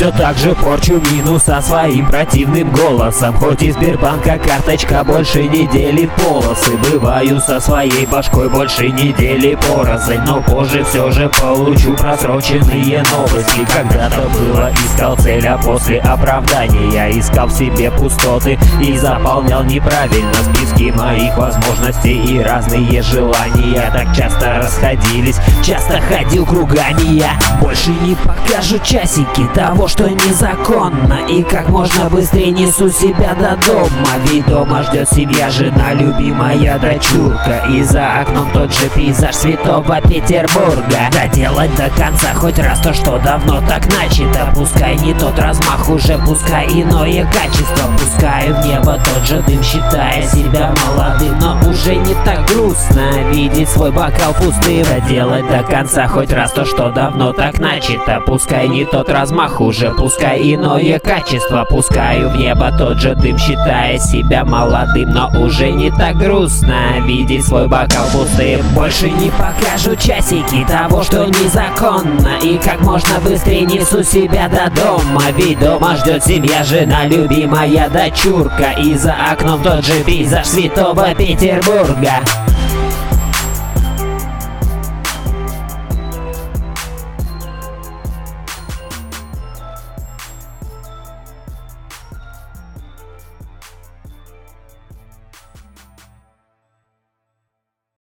Все так же порчу минус со своим противным голосом. Хоть из Сбербанка карточка больше не делит полосы. Бываю со своей башкой больше недели порознь, но позже все же получу просроченные новости. Когда-то было искал цель, а после оправдания я искал в себе пустоты и заполнял неправильно списки моих возможностей и разные желания так часто расходились, часто ходил кругами я. Больше не покажу часики того, что незаконно, и как можно быстрее несу себя до дома. Ведь дома ждет семья, жена, любимая дочурка, и за окном тот же пейзаж Святого Петербурга. Доделать до конца хоть раз то, что давно так начато. Пускай не тот размах уже, пускай иное качество. Пускай в небо тот же дым, считая себя молодым, но уже не так грустно видеть свой бокал пустым. Доделать до конца хоть раз то, что давно так начато. Пускай не тот размах уже, пускай иное качество. Пускаю в небо тот же дым, считая себя молодым, но уже не так грустно видеть свой бокал пустым. Больше не покажу часики того, что незаконно, и как можно быстрее несу себя до дома. Ведь дома ждет семья, жена, любимая дочурка, и за окном тот же пейзаж Святого Петербурга.